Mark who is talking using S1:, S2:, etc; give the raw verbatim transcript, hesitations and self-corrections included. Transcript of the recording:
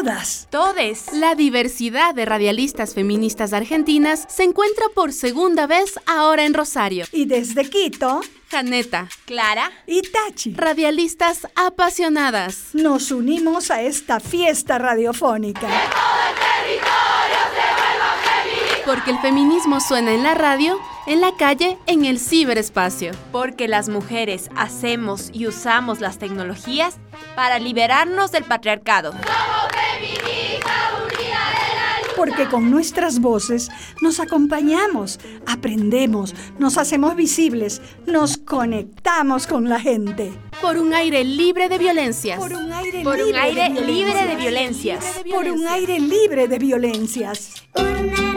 S1: todas,
S2: todes.
S3: La diversidad de radialistas feministas argentinas se encuentra por segunda vez ahora en Rosario.
S1: y desde Quito
S3: Janeta,
S2: Clara.
S1: y Tachi
S3: radialistas apasionadas.
S1: nos unimos a esta fiesta radiofónica.
S3: Porque el feminismo suena en la radio, en la calle, en el ciberespacio.
S2: Porque las mujeres hacemos y usamos las tecnologías para liberarnos del patriarcado.
S1: Porque con nuestras voces nos acompañamos, aprendemos, nos hacemos visibles, nos conectamos con la gente.
S3: Por un aire libre de violencias.
S1: Por un aire,
S2: Por un
S1: libre,
S2: aire
S1: de
S2: libre de
S1: violencias.
S2: violencias.
S1: Por un aire libre de violencias.
S4: Una